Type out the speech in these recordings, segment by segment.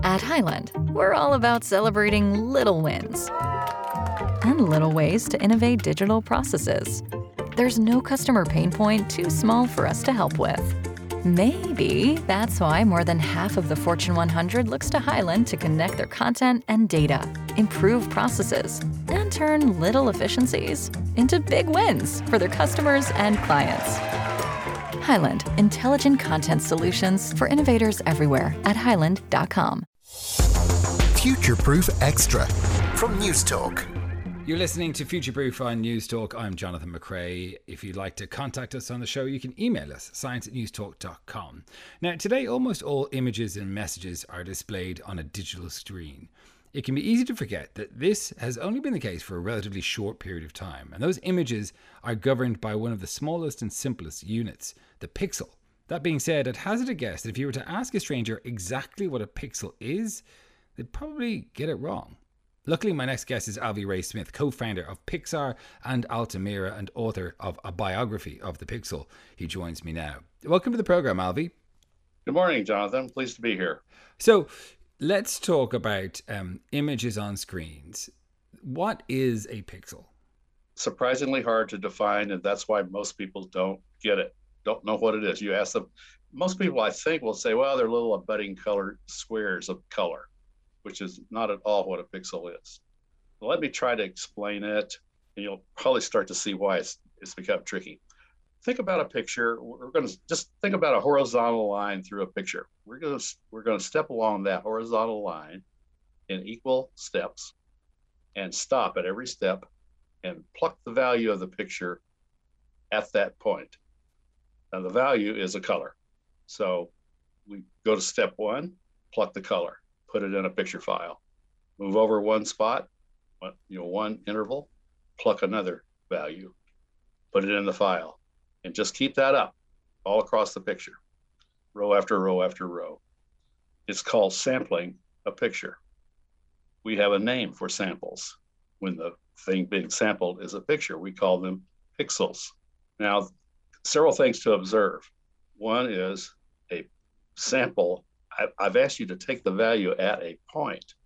At Highland, we're all about celebrating little wins and little ways to innovate digital processes. There's no customer pain point too small for us to help with. Maybe that's why more than half of the Fortune 100 looks to Highland to connect their content and data, improve processes, and turn little efficiencies into big wins for their customers and clients. Highland, intelligent content solutions for innovators everywhere at highland.com. Future-Proof Extra from Newstalk. You're listening to Future-Proof on Newstalk. I'm Jonathan McRae. If you'd like to contact us on the show, you can email us, science@newstalk.com. Now, today, almost all images and messages are displayed on a digital screen. It can be easy to forget that this has only been the case for a relatively short period of time, and those images are governed by one of the smallest and simplest units, the pixel. That being said, I'd hazard a guess that if you were to ask a stranger exactly what a pixel is, they'd probably get it wrong. Luckily, my next guest is Alvy Ray Smith, co-founder of Pixar and Altamira and author of A Biography of the Pixel. He joins me now. Welcome to the program, Alvy. Good morning, Jonathan. Pleased to be here. So let's talk about images on screens. What is a pixel? Surprisingly hard to define, and that's why most people don't get it, don't know what it is. You ask them, most people I think will say, well, they're little abutting colored squares of color, which is not at all what a pixel is. Let me try to explain it, and you'll probably start to see why it's become tricky. Think about a picture. We're going to just think about a horizontal line through a picture. We're going to step along that horizontal line in equal steps and stop at every step and pluck the value of the picture at that point. Now the value is a color. So we go to step one, pluck the color, put it in a picture file, move over one spot, one interval, pluck another value, put it in the file, and just keep that up all across the picture, row after row after row. It's called sampling a picture. We have a name for samples. When the thing being sampled is a picture, we call them pixels. Now, several things to observe. One is a sample. I've asked you to take the value at a point.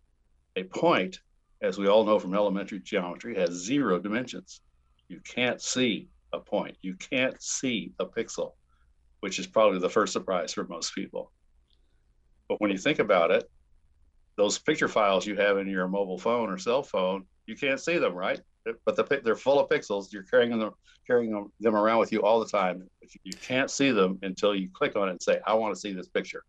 A point, as we all know from elementary geometry, has 0 dimensions. You can't see a point. You can't see a pixel, which is probably the first surprise for most people. But when you think about it, those picture files you have in your mobile phone or cell phone, you can't see them, right? But they're full of pixels. You're carrying them around with you all the time. You can't see them until you click on it and say, I want to see this picture.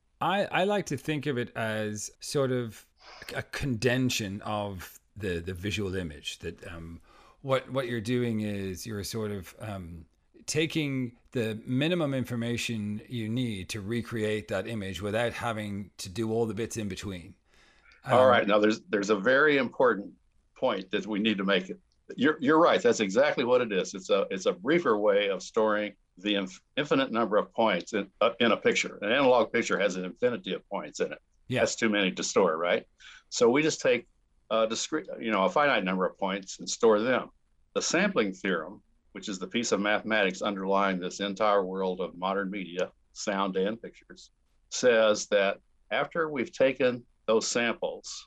I like to think of it as sort of a condensation of the visual image. That what you're doing is you're sort of taking the minimum information you need to recreate that image without having to do all the bits in between. All right. Now there's a very important point that we need to make. You're right. That's exactly what it is. It's a briefer way of storing the infinite number of points in a picture. An analog picture has an infinity of points in it. Yeah. That's too many to store, right? So we just take a finite number of points and store them. The sampling theorem, which is the piece of mathematics underlying this entire world of modern media, sound and pictures, says that after we've taken those samples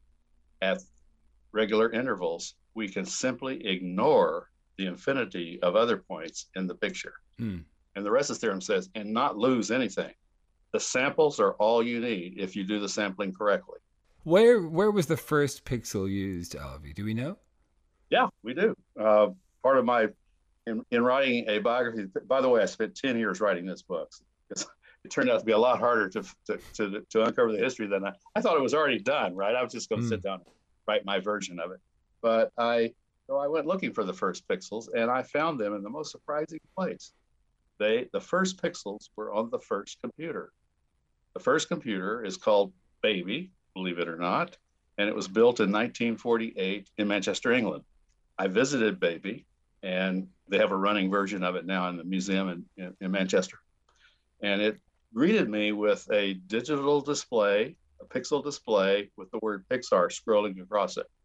at regular intervals, we can simply ignore the infinity of other points in the picture. And the rest of the theorem says, and not lose anything. The samples are all you need if you do the sampling correctly. Where was the first pixel used, Alvy? Do we know? Yeah, we do. Part of my, in writing a biography, by the way, I spent 10 years writing this book. It turned out to be a lot harder to uncover the history than I thought it was already done, right? I was just going to sit down and write my version of it. But I went looking for the first pixels, and I found them in the most surprising place. The first pixels were on the first computer. The first computer is called Baby, believe it or not, and it was built in 1948 in Manchester, England. I visited Baby, and they have a running version of it now in the museum in Manchester. And it greeted me with a digital display, a pixel display with the word Pixar scrolling across it.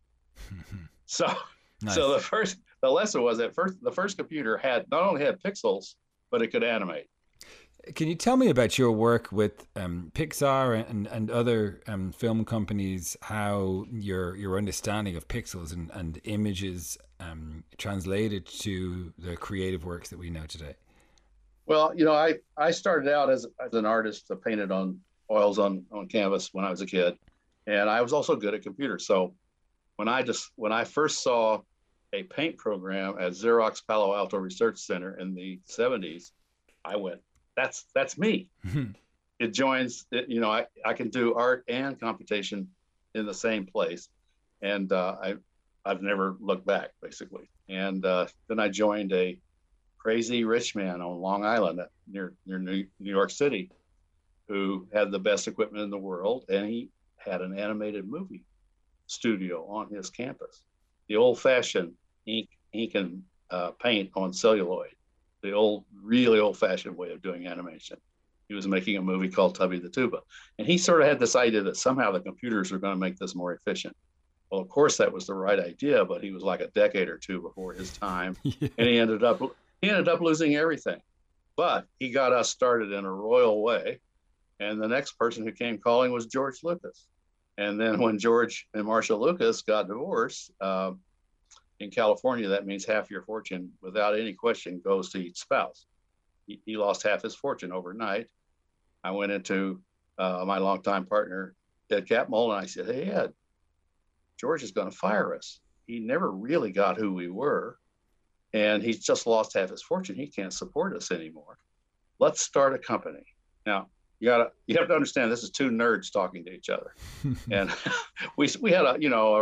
So, nice. So the lesson was that the first computer not only had pixels, but it could animate. Can you tell me about your work with Pixar and other film companies, how your understanding of pixels and images translated to the creative works that we know today? Well, I started out as an artist that painted on oils on canvas when I was a kid, and I was also good at computers. So when I first saw a paint program at Xerox Palo Alto Research Center in the 70s, I went, that's me. It joins, I can do art and computation in the same place. And I've never looked back, basically. And then I joined a crazy rich man on Long Island near New York City who had the best equipment in the world. And he had an animated movie studio on his campus, the old fashioned ink and paint on celluloid, the really old fashioned way of doing animation. He was making a movie called Tubby the Tuba. And he sort of had this idea that somehow the computers are going to make this more efficient. Well, of course, that was the right idea, but he was like a decade or two before his time. Yeah. And he ended up losing everything. But he got us started in a royal way. And the next person who came calling was George Lucas. And then when George and Marcia Lucas got divorced, in California, that means half your fortune, without any question, goes to each spouse. He lost half his fortune overnight. I went into my longtime partner, Ed Catmull, and I said, hey, Ed, George is going to fire us. He never really got who we were, and he's just lost half his fortune. He can't support us anymore. Let's start a company. Now, you have to understand, this is two nerds talking to each other. And we had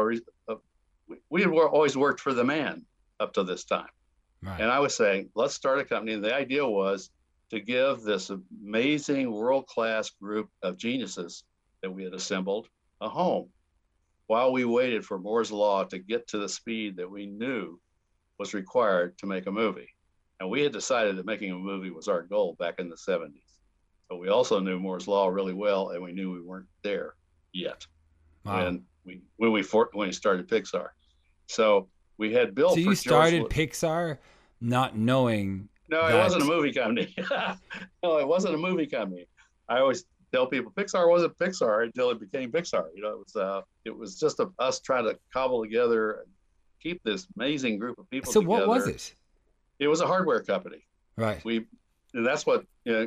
we had always worked for the man up to this time. Right. And I was saying, let's start a company. And the idea was to give this amazing world-class group of geniuses that we had assembled a home while we waited for Moore's Law to get to the speed that we knew was required to make a movie. And we had decided that making a movie was our goal back in the 70s. But we also knew Moore's Law really well, and we knew we weren't there yet. Wow. when we started Pixar. So we had Bill. So you started Pixar not knowing. No, it wasn't a movie company. No, it wasn't a movie company. I always tell people Pixar wasn't Pixar until it became Pixar. It was just us trying to cobble together and keep this amazing group of people. So together. What was it? It was a hardware company. Right. And that's what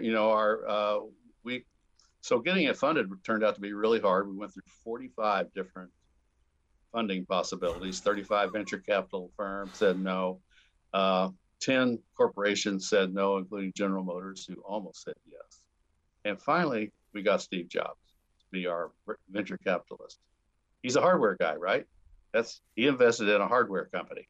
So getting it funded turned out to be really hard. We went through 45 different funding possibilities. 35 venture capital firms said no. 10 corporations said no, including General Motors, who almost said yes. And finally, we got Steve Jobs to be our venture capitalist. He's a hardware guy, right? He invested in a hardware company.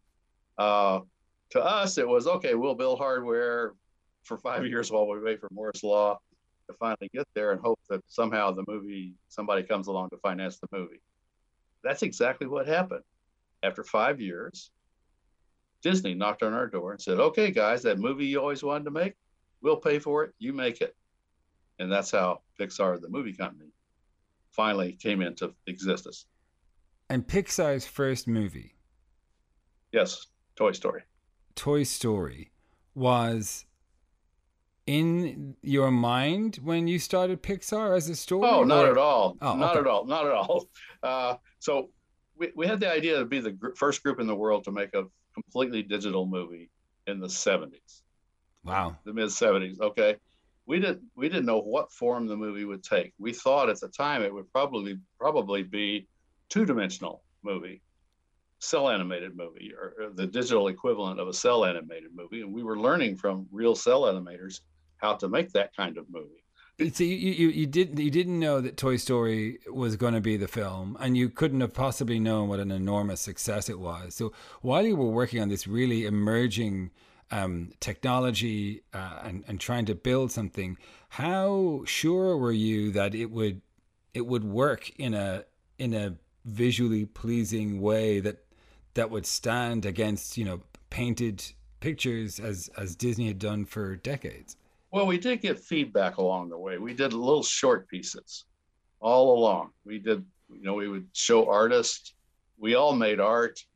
To us, it was, okay, we'll build hardware for 5 years while we wait for Moore's Law to finally get there and hope that somehow somebody comes along to finance the movie. That's exactly what happened. After 5 years, Disney knocked on our door and said, okay, guys, that movie you always wanted to make, we'll pay for it, you make it. And that's how Pixar, the movie company, finally came into existence. And Pixar's first movie? Yes, Toy Story. Toy Story was in your mind when you started Pixar as a story? Oh, not at all. Oh, not okay. at all. Not at all. So we had the idea to be the first group in the world to make a completely digital movie in the 70s. Wow. The mid 70s. Okay. We didn't know what form the movie would take. We thought at the time it would probably be two-dimensional movie, cell animated movie, or the digital equivalent of a cell animated movie. And we were learning from real cell animators how to make that kind of movie. So you didn't know that Toy Story was going to be the film, and you couldn't have possibly known what an enormous success it was. So while you were working on this really emerging technology and trying to build something, how sure were you that it would work in a visually pleasing way that would stand against painted pictures as Disney had done for decades? Well, we did get feedback along the way. We did little short pieces all along. We did, we would show artists. We all made art.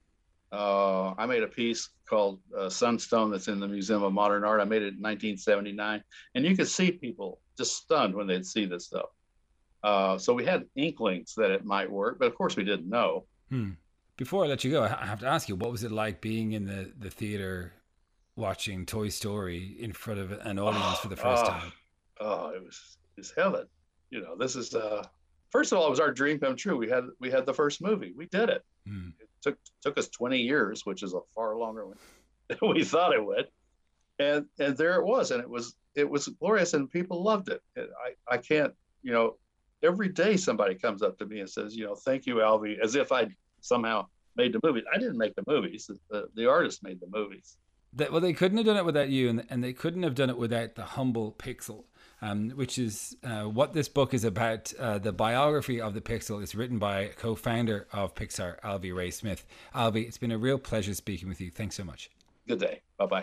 I made a piece called Sunstone that's in the Museum of Modern Art. I made it in 1979, and you could see people just stunned when they'd see this stuff. So we had inklings that it might work, but of course we didn't know. Before I let you go, I have to ask you, what was it like being in the theater watching Toy Story in front of an audience for the first time? Oh, it was heaven. This is first of all, it was our dream come true. We had the first movie. We did it. It took us 20 years, which is a far longer one than we thought it would. And there it was, and it was glorious, and people loved it. I can't, every day somebody comes up to me and says, thank you, Alvy, as if I somehow made the movie. I didn't make the movies. The artist made the movies. Well, they couldn't have done it without you, and they couldn't have done it without the humble Pixel, which is what this book is about. The biography of the Pixel is written by co-founder of Pixar, Alvy Ray Smith. Alvy, it's been a real pleasure speaking with you. Thanks so much. Good day. Bye-bye.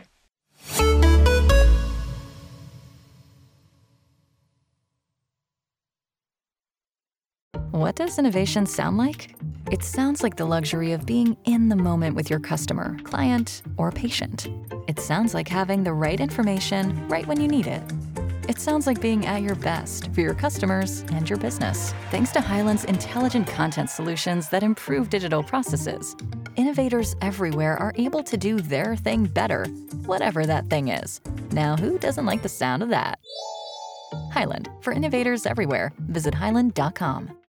What does innovation sound like? It sounds like the luxury of being in the moment with your customer, client, or patient. It sounds like having the right information right when you need it. It sounds like being at your best for your customers and your business. Thanks to Hyland's intelligent content solutions that improve digital processes, innovators everywhere are able to do their thing better, whatever that thing is. Now, who doesn't like the sound of that? Hyland, for innovators everywhere. Visit hyland.com.